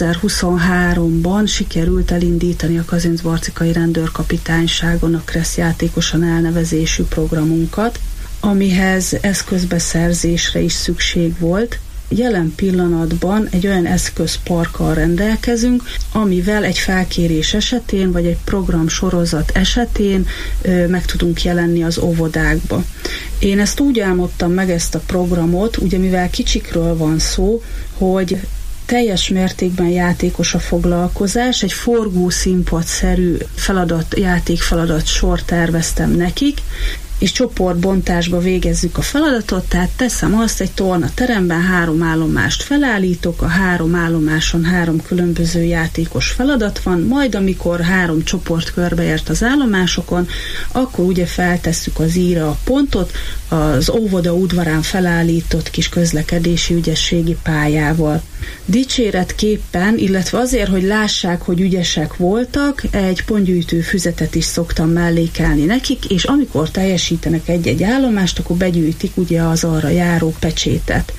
Speaker 5: 2023-ban sikerült elindítani a Kazincbarcikai rendőrkapitányságon a Kressz játékosan elnevezésű programunkat, amihez eszközbeszerzésre is szükség volt. Jelen pillanatban egy olyan eszközparkkal rendelkezünk, amivel egy felkérés esetén, vagy egy programsorozat esetén meg tudunk jelenni az óvodákba. Én ezt úgy álmodtam meg, ezt a programot, ugye mivel kicsikről van szó, hogy teljes mértékben játékos a foglalkozás, egy forgószínpadszerű játékfeladat sort terveztem nekik, és csoportbontásba végezzük a feladatot, tehát teszem azt, egy tornateremben 3 állomást felállítok, a 3 állomáson 3 különböző játékos feladat van, majd amikor 3 csoport körbeért az állomásokon, akkor ugye feltesszük az i-ra a pontot az óvoda udvarán felállított kis közlekedési ügyességi pályával. Dicséretképpen, illetve azért, hogy lássák, hogy ügyesek voltak, egy pontgyűjtő füzetet is szoktam mellékelni nekik, és amikor teljesítenek egy-egy állomást, akkor begyűjtik ugye az arra járó pecsétet.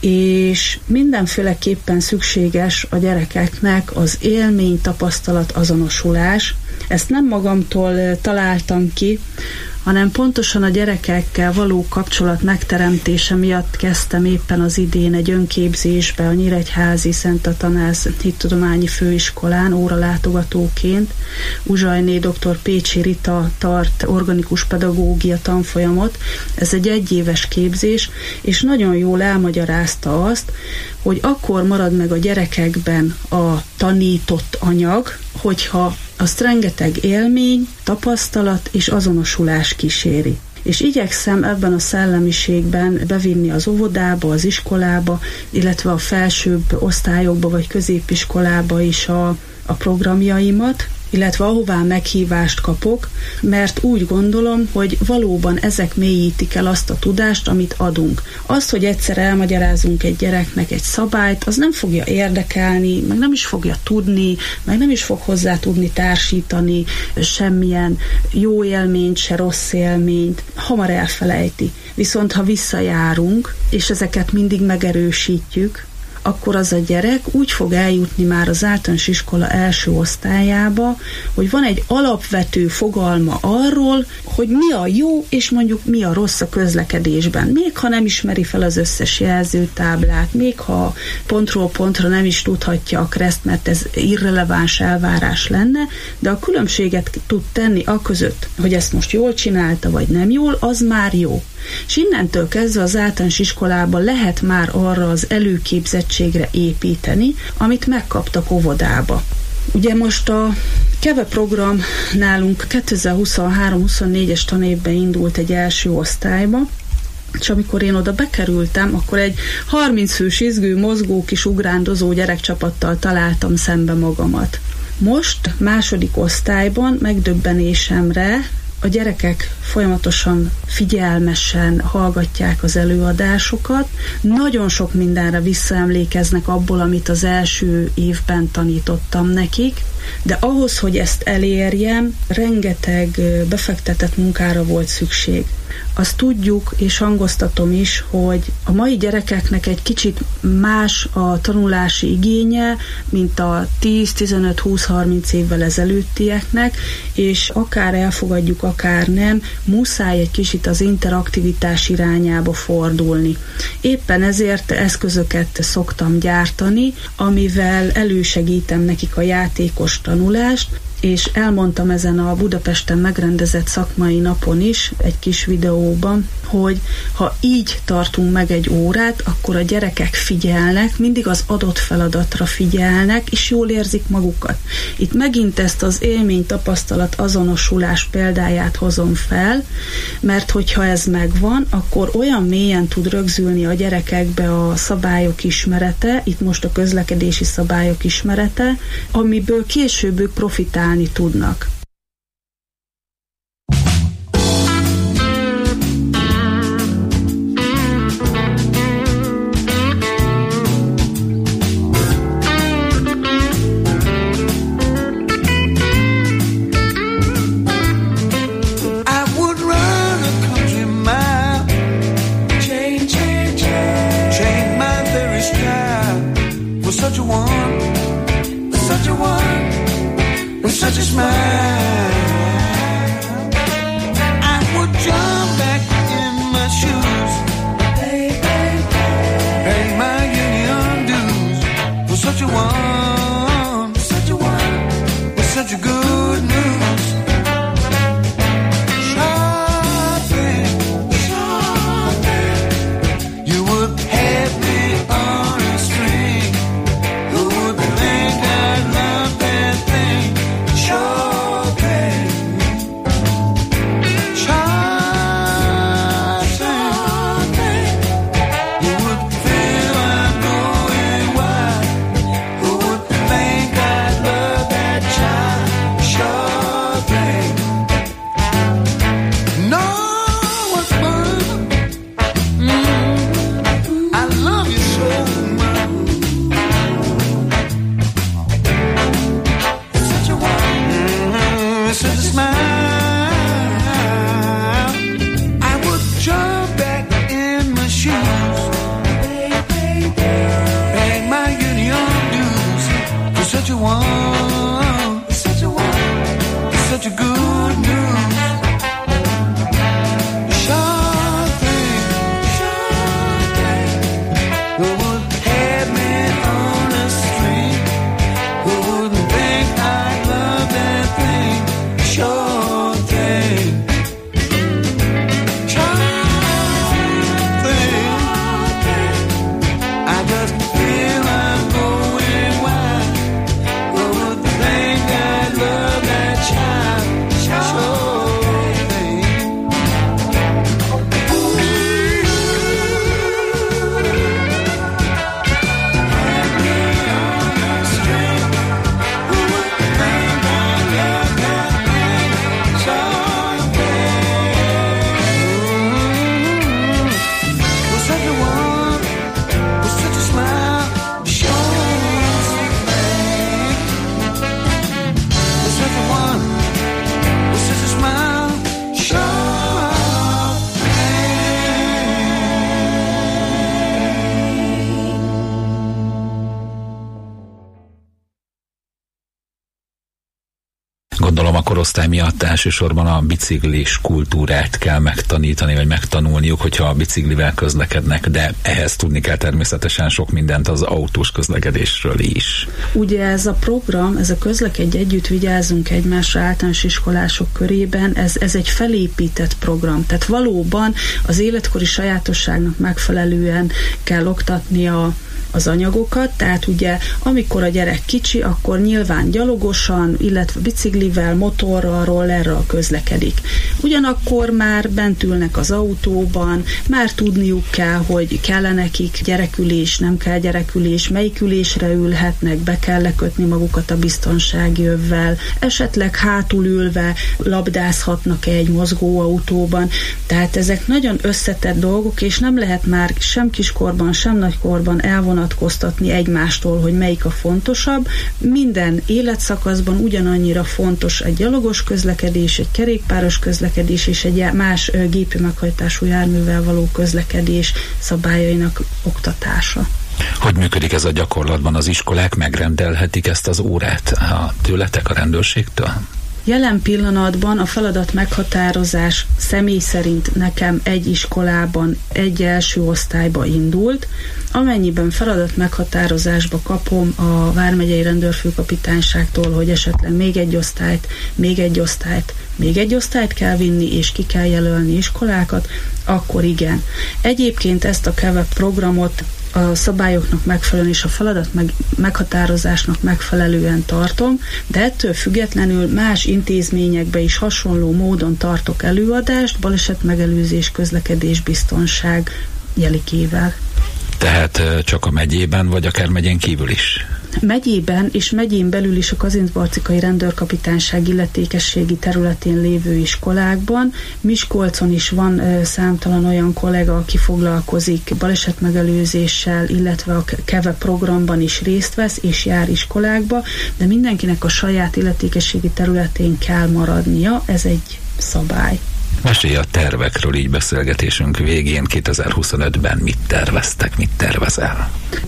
Speaker 5: És mindenféleképpen szükséges a gyerekeknek az élmény, tapasztalat, azonosulás, Ezt nem magamtól találtam ki, hanem pontosan a gyerekekkel való kapcsolat megteremtése miatt kezdtem éppen az idén egy önképzésbe a Nyíregyházi Szent Atanáz Hittudományi Főiskolán óralátogatóként. Uzsajné dr. Pécsi Rita tart organikus pedagógia tanfolyamot. Ez egy egyéves képzés, és nagyon jól elmagyarázta azt, hogy akkor marad meg a gyerekekben a tanított anyag, hogyha azt rengeteg élmény, tapasztalat és azonosulás kíséri. És igyekszem ebben a szellemiségben bevinni az óvodába, az iskolába, illetve a felsőbb osztályokba vagy középiskolába is a programjaimat, illetve ahová meghívást kapok, mert úgy gondolom, hogy valóban ezek mélyítik el azt a tudást, amit adunk. Az, hogy egyszer elmagyarázunk egy gyereknek egy szabályt, az nem fogja érdekelni, meg nem is fogja tudni, meg nem is fog hozzá tudni társítani semmilyen jó élményt, se rossz élményt, hamar elfelejti. Viszont ha visszajárunk, és ezeket mindig megerősítjük, akkor az a gyerek úgy fog eljutni már az általános iskola első osztályába, hogy van egy alapvető fogalma arról, hogy mi a jó, és mondjuk mi a rossz a közlekedésben. Még ha nem ismeri fel az összes jelzőtáblát, még ha pontról pontra nem is tudhatja a kreszt, mert ez irreleváns elvárás lenne, de a különbséget tud tenni aközött, hogy ezt most jól csinálta, vagy nem jól, az már jó. És innentől kezdve az általános iskolában lehet már arra az előképzettségre építeni, amit megkaptak óvodába. Ugye most a KEVE program nálunk 2023-24-es tanévben indult egy első osztályba, és amikor én oda bekerültem, akkor egy 30 fős izgő, mozgó, kis ugrándozó gyerekcsapattal találtam szembe magamat. Most második osztályban megdöbbenésemre a gyerekek folyamatosan figyelmesen hallgatják az előadásokat, nagyon sok mindenre visszaemlékeznek abból, amit az első évben tanítottam nekik, de ahhoz, hogy ezt elérjem, rengeteg befektetett munkára volt szükség. Azt tudjuk, és hangoztatom is, hogy a mai gyerekeknek egy kicsit más a tanulási igénye, mint a 10-15-20-30 évvel ezelőttieknek, és akár elfogadjuk, akár nem, muszáj egy kicsit az interaktivitás irányába fordulni. Éppen ezért eszközöket szoktam gyártani, amivel elősegítem nekik a játékos tanulást, és elmondtam ezen a Budapesten megrendezett szakmai napon is, egy kis videóban, hogy ha így tartunk meg egy órát, akkor a gyerekek figyelnek, mindig az adott feladatra figyelnek, és jól érzik magukat. Itt megint ezt az élmény, tapasztalat, azonosulás példáját hozom fel, mert hogyha ez megvan, akkor olyan mélyen tud rögzülni a gyerekekbe a szabályok ismerete, itt most a közlekedési szabályok ismerete, amiből később ők profitálni tudnak.
Speaker 7: Such a smile, I would jump back in my shoes, pay my union dues for such a one, with such a good news. Shopping, you would have me on a string. Who would think I'd love that thing? Shopping, you would feel I'm going wild. Who would think I'd love that child?
Speaker 4: Gondolom a korosztály miatt elsősorban a biciklis kultúrát kell megtanítani, vagy megtanulniuk, hogyha a biciklivel közlekednek, de ehhez tudni kell természetesen sok mindent az autós közlekedésről is.
Speaker 5: Ugye ez a program, ez a Közlekedj együtt, vigyázzunk egymásra általános iskolások körében, ez egy felépített program. Tehát valóban az életkori sajátosságnak megfelelően kell oktatni az anyagokat, tehát ugye amikor a gyerek kicsi, akkor nyilván gyalogosan, illetve biciklivel, motorral, rollerral közlekedik. Ugyanakkor már bent ülnek az autóban, már tudniuk kell, hogy kell nekik gyerekülés, nem kell gyerekülés, melyik ülésre ülhetnek, be kell lekötni magukat a biztonsági övvel, esetleg hátul ülve labdázhatnak egy mozgó autóban. Tehát ezek nagyon összetett dolgok, és nem lehet már sem kiskorban, sem nagykorban elvonatkoztatni egymástól, hogy melyik a fontosabb. Minden életszakaszban ugyanannyira fontos egy gyalogos közlekedés, egy kerékpáros közlekedés és egy más gépi meghajtású járművel való közlekedés szabályainak oktatása.
Speaker 4: Hogy működik ez a gyakorlatban? Az iskolák megrendelhetik ezt az órát tőletek, a rendőrségtől?
Speaker 5: Jelen pillanatban a feladat meghatározás személy szerint nekem egy iskolában, egy első osztályba indult. Amennyiben feladat meghatározásba kapom a Vármegyei Rendőrfőkapitányságtól, hogy esetleg még egy osztályt kell vinni, és ki kell jelölni iskolákat, akkor igen. Egyébként ezt a KEVE programot a szabályoknak megfelelően és a feladat meghatározásnak megfelelően tartom, de ettől függetlenül más intézményekbe is hasonló módon tartok előadást, balesetmegelőzés, közlekedés, biztonság jelikével.
Speaker 4: Tehát csak a megyében, vagy akár megyén kívül is?
Speaker 5: Megyében és megyén belül is a Kazincbarcikai Rendőrkapitányság illetékességi területén lévő iskolákban. Miskolcon is van számtalan olyan kollega, aki foglalkozik balesetmegelőzéssel, illetve a KEVE programban is részt vesz és jár iskolákba, de mindenkinek a saját illetékességi területén kell maradnia, ez egy szabály.
Speaker 4: Mesélj a tervekről így beszélgetésünk végén. 2025-ben mit terveztek, mit tervezel?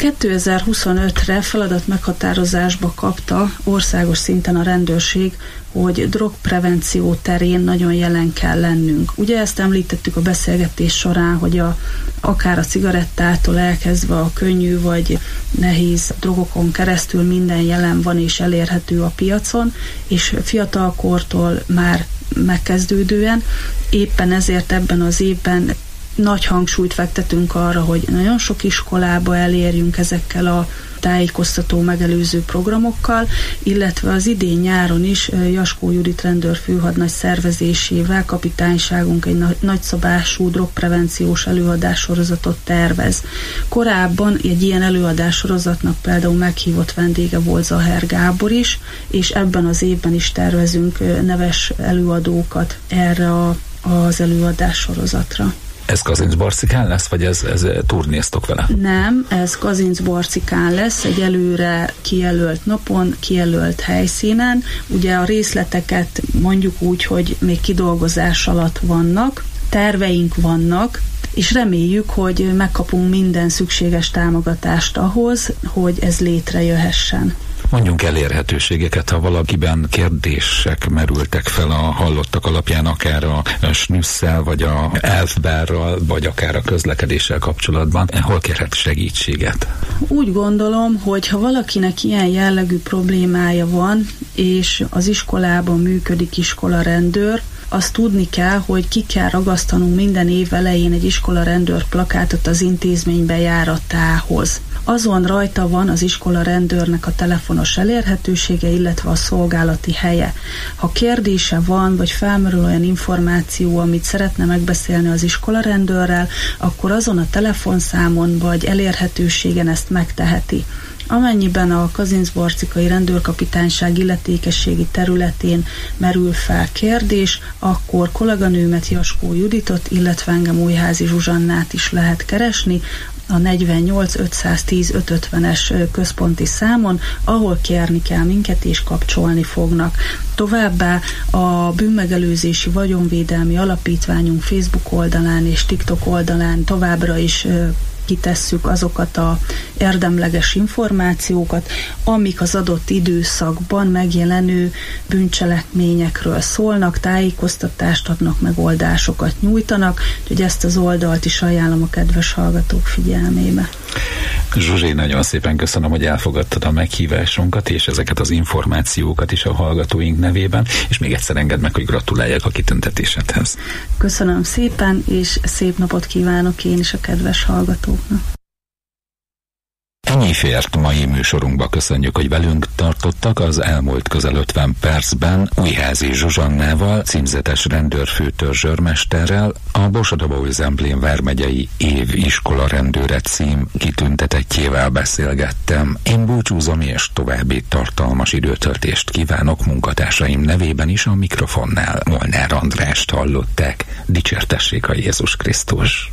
Speaker 5: 2025-re feladat meghatározásba kapta országos szinten a rendőrség, hogy drogprevenció terén nagyon jelen kell lennünk. Ugye ezt említettük a beszélgetés során, hogy akár a cigarettától elkezdve a könnyű vagy nehéz drogokon keresztül minden jelen van és elérhető a piacon, és fiatalkortól már megkezdődően. Éppen ezért ebben az évben nagy hangsúlyt fektetünk arra, hogy nagyon sok iskolába elérjünk ezekkel a tájékoztató megelőző programokkal, illetve az idén nyáron is Jaskó Judit rendőrfőhadnagy szervezésével kapitányságunk egy nagyszabású drogprevenciós előadássorozatot tervez. Korábban egy ilyen előadássorozatnak például meghívott vendége volt Zaher Gábor is, és ebben az évben is tervezünk neves előadókat erre az előadássorozatra.
Speaker 4: Ez Kazincbarcikán lesz, vagy ez turnéztok vele?
Speaker 5: Nem, ez Kazincbarcikán lesz, egy előre kijelölt napon, kijelölt helyszínen. Ugye a részleteket mondjuk úgy, hogy még kidolgozás alatt vannak, terveink vannak, és reméljük, hogy megkapunk minden szükséges támogatást ahhoz, hogy ez létrejöhessen.
Speaker 4: Mondjunk elérhetőségeket, ha valakiben kérdések merültek fel a hallottak alapján, akár a snüsszel, vagy a elfbárral, vagy akár a közlekedéssel kapcsolatban. Hol kérhet segítséget?
Speaker 5: Úgy gondolom, hogy ha valakinek ilyen jellegű problémája van, és az iskolában működik iskolarendőr, azt tudni kell, hogy ki kell ragasztanunk minden év elején egy iskolarendőr plakátot az intézmény bejáratához. Azon rajta van az iskolarendőrnek a telefonos elérhetősége, illetve a szolgálati helye. Ha kérdése van, vagy felmerül olyan információ, amit szeretne megbeszélni az iskolarendőrrel, akkor azon a telefonszámon vagy elérhetőségen ezt megteheti. Amennyiben a Kazincbarcikai Rendőrkapitányság illetékességi területén merül fel kérdés, akkor kolléganőmet, Jaskó Juditot, illetve engem, Újházi Zsuzsannát is lehet keresni a 48 510 550-es központi számon, ahol kérni kell minket és kapcsolni fognak. Továbbá a Bűnmegelőzési Vagyonvédelmi Alapítványunk Facebook oldalán és TikTok oldalán továbbra is kitesszük azokat a érdemleges információkat, amik az adott időszakban megjelenő bűncselekményekről szólnak, tájékoztatást adnak, megoldásokat nyújtanak, úgyhogy ezt az oldalt is ajánlom a kedves hallgatók figyelmébe.
Speaker 4: Zsuzsi, nagyon szépen köszönöm, hogy elfogadtad a meghívásunkat, és ezeket az információkat is a hallgatóink nevében, és még egyszer engedd meg, hogy gratuláljak a kitüntetésedhez.
Speaker 5: Köszönöm szépen, és szép napot kívánok én is a kedves hallgatóknak.
Speaker 4: Ennyi fért mai műsorunkba, köszönjük, hogy velünk tartottak. Az elmúlt közel 50 percben Újházi Zsuzsannával, címzetes rendőrfőtörzsőrmesterrel, a Borsod-Abaúj-Zemplén vármegyei éviskola rendőre cím kitüntetettjével beszélgettem. Én búcsúzom, és további tartalmas időtöltést kívánok munkatársaim nevében is. A mikrofonnál Molnár Andrást hallották. Dicsértessék a Jézus Krisztus!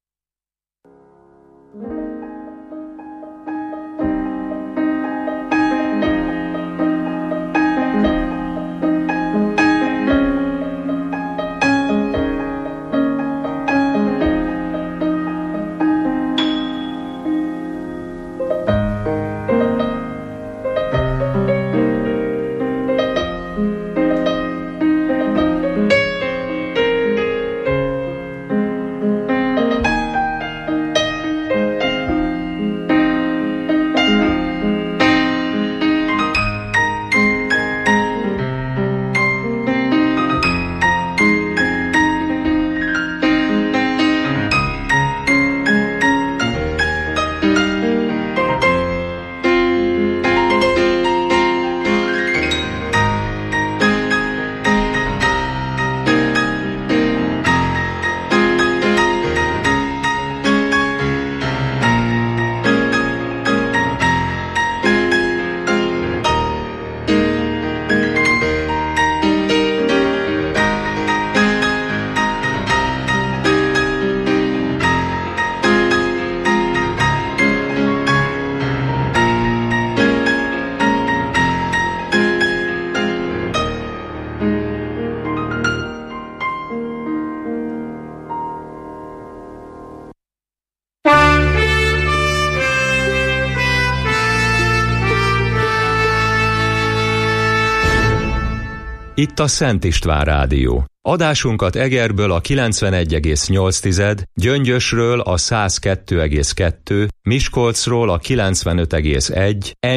Speaker 1: Itt a Szent István Rádió. Adásunkat Egerből a 91,8, Gyöngyösről a 102,2, Miskolcról a 95,1,